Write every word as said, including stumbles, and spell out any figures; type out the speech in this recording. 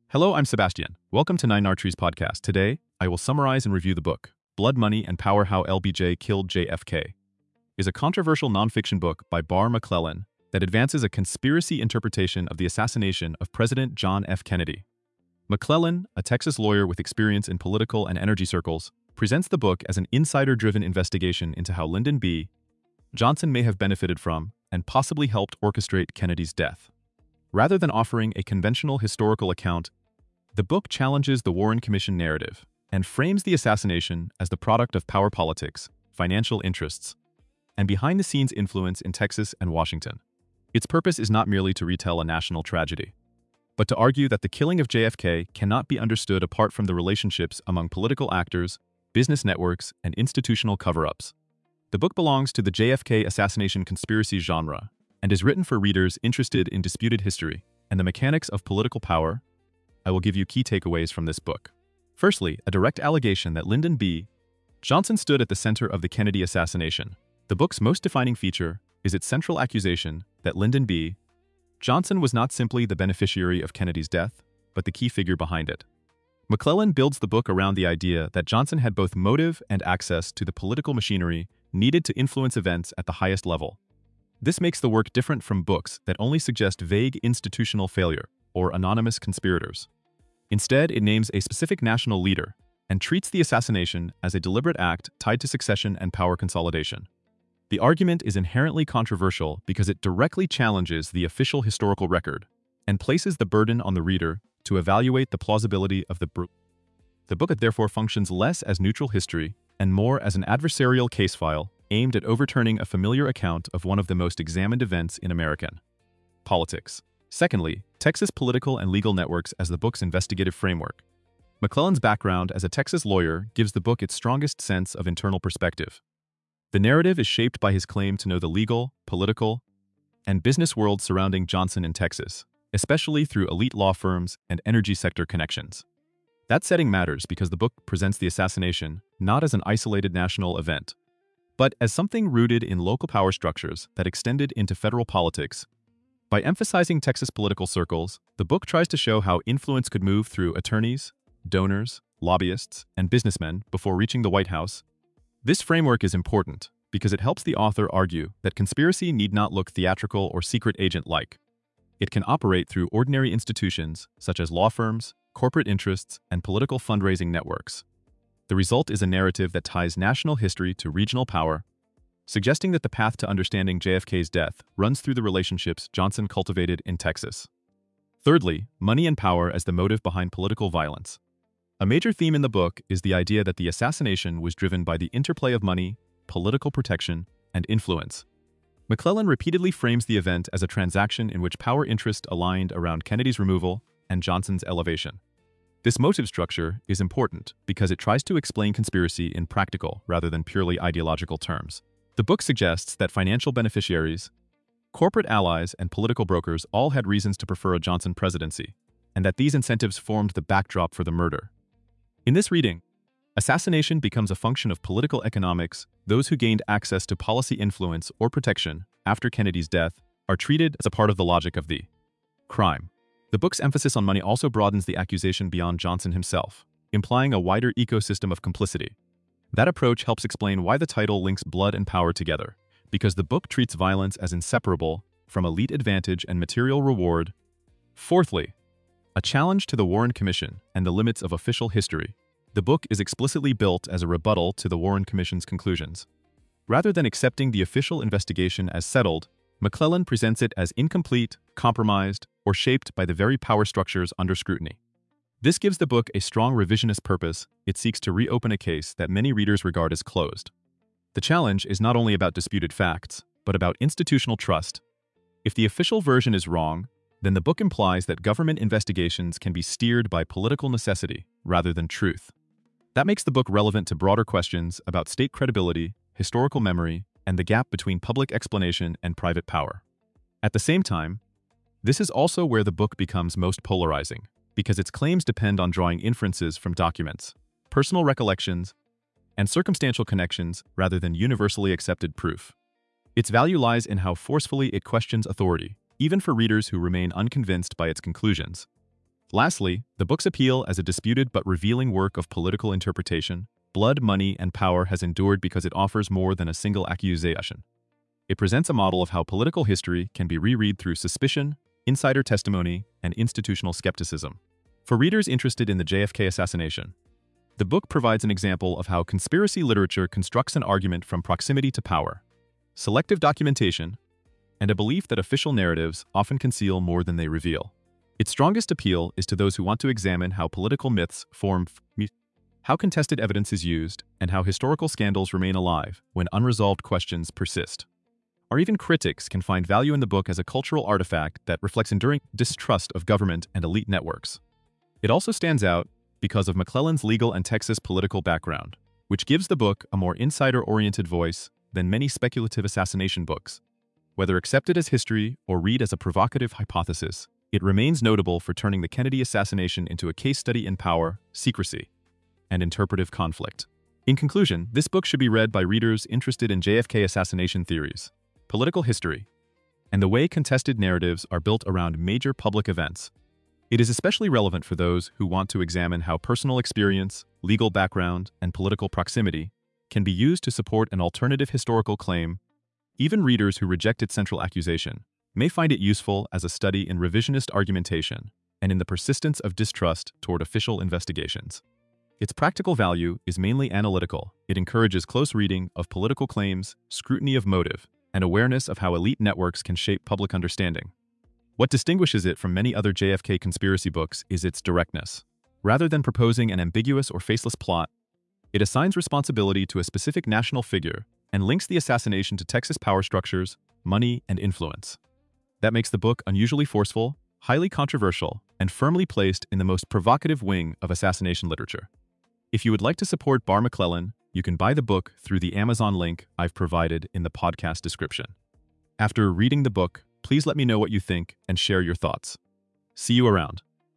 Hello, I'm Sebastian. Welcome to Nine Arteries Podcast. Today, I will summarize and review the book, Blood, Money, and Power: How L B J Killed J F K. Is a controversial nonfiction book by Barr McClellan that advances a conspiracy interpretation of the assassination of President John F. Kennedy. McClellan, a Texas lawyer with experience in political and energy circles, presents the book as an insider-driven investigation into how Lyndon B. Johnson may have benefited from and possibly helped orchestrate Kennedy's death. Rather than offering a conventional historical account, the book challenges the Warren Commission narrative and frames the assassination as the product of power politics, financial interests, and behind-the-scenes influence in Texas and Washington. Its purpose is not merely to retell a national tragedy, but to argue that the killing of J F K cannot be understood apart from the relationships among political actors, business networks, and institutional cover-ups. The book belongs to the J F K assassination conspiracy genre and is written for readers interested in disputed history and the mechanics of political power. I will give you key takeaways from this book. Firstly, a direct allegation that Lyndon B. Johnson stood at the center of the Kennedy assassination. The book's most defining feature is its central accusation that Lyndon B. Johnson was not simply the beneficiary of Kennedy's death, but the key figure behind it. McClellan builds the book around the idea that Johnson had both motive and access to the political machinery needed to influence events at the highest level. This makes the work different from books that only suggest vague institutional failure or anonymous conspirators. Instead, it names a specific national leader and treats the assassination as a deliberate act tied to succession and power consolidation. The argument is inherently controversial because it directly challenges the official historical record and places the burden on the reader to evaluate the plausibility of the book. The book therefore functions less as neutral history and more as an adversarial case file aimed at overturning a familiar account of one of the most examined events in American politics. Secondly, Texas political and legal networks as the book's investigative framework. McClellan's background as a Texas lawyer gives the book its strongest sense of internal perspective. The narrative is shaped by his claim to know the legal, political, and business world surrounding Johnson in Texas, especially through elite law firms and energy sector connections. That setting matters because the book presents the assassination not as an isolated national event, but as something rooted in local power structures that extended into federal politics. By emphasizing Texas political circles, the book tries to show how influence could move through attorneys, donors, lobbyists, and businessmen before reaching the White House. This framework is important because it helps the author argue that conspiracy need not look theatrical or secret agent-like. It can operate through ordinary institutions such as law firms, corporate interests, and political fundraising networks. The result is a narrative that ties national history to regional power, suggesting that the path to understanding J F K's death runs through the relationships Johnson cultivated in Texas. Thirdly, money and power as the motive behind political violence. A major theme in the book is the idea that the assassination was driven by the interplay of money, political protection, and influence. McClellan repeatedly frames the event as a transaction in which power interest aligned around Kennedy's removal and Johnson's elevation. This motive structure is important because it tries to explain conspiracy in practical rather than purely ideological terms. The book suggests that financial beneficiaries, corporate allies, and political brokers all had reasons to prefer a Johnson presidency, and that these incentives formed the backdrop for the murder. In this reading, assassination becomes a function of political economics. Those who gained access to policy influence or protection after Kennedy's death are treated as a part of the logic of the crime. The book's emphasis on money also broadens the accusation beyond Johnson himself, implying a wider ecosystem of complicity. That approach helps explain why the title links blood and power together, because the book treats violence as inseparable from elite advantage and material reward. Fourthly, a challenge to the Warren Commission and the limits of official history. The book is explicitly built as a rebuttal to the Warren Commission's conclusions. Rather than accepting the official investigation as settled, McClellan presents it as incomplete, compromised, or shaped by the very power structures under scrutiny. This gives the book a strong revisionist purpose. It seeks to reopen a case that many readers regard as closed. The challenge is not only about disputed facts, but about institutional trust. If the official version is wrong, then the book implies that government investigations can be steered by political necessity rather than truth. That makes the book relevant to broader questions about state credibility, historical memory, and the gap between public explanation and private power. At the same time, this is also where the book becomes most polarizing, because its claims depend on drawing inferences from documents, personal recollections, and circumstantial connections rather than universally accepted proof. Its value lies in how forcefully it questions authority, even for readers who remain unconvinced by its conclusions. Lastly, the book's appeal as a disputed but revealing work of political interpretation, Blood, Money, and Power has endured because it offers more than a single accusation. It presents a model of how political history can be reread through suspicion, insider testimony, and institutional skepticism. For readers interested in the J F K assassination, the book provides an example of how conspiracy literature constructs an argument from proximity to power, selective documentation, and a belief that official narratives often conceal more than they reveal. Its strongest appeal is to those who want to examine how political myths form, how contested evidence is used, and how historical scandals remain alive when unresolved questions persist. Or even critics can find value in the book as a cultural artifact that reflects enduring distrust of government and elite networks. It also stands out because of McClellan's legal and Texas political background, which gives the book a more insider-oriented voice than many speculative assassination books. Whether accepted as history or read as a provocative hypothesis, it remains notable for turning the Kennedy assassination into a case study in power, secrecy, and interpretive conflict. In conclusion, this book should be read by readers interested in J F K assassination theories, political history, and the way contested narratives are built around major public events. It is especially relevant for those who want to examine how personal experience, legal background, and political proximity can be used to support an alternative historical claim. Even readers who reject its central accusation may find it useful as a study in revisionist argumentation and in the persistence of distrust toward official investigations. Its practical value is mainly analytical. It encourages close reading of political claims, scrutiny of motive, and awareness of how elite networks can shape public understanding. What distinguishes it from many other J F K conspiracy books is its directness. Rather than proposing an ambiguous or faceless plot, it assigns responsibility to a specific national figure and links the assassination to Texas power structures, money, and influence. That makes the book unusually forceful, highly controversial, and firmly placed in the most provocative wing of assassination literature. If you would like to support Barr McClellan, you can buy the book through the Amazon link I've provided in the podcast description. After reading the book, please let me know what you think and share your thoughts. See you around.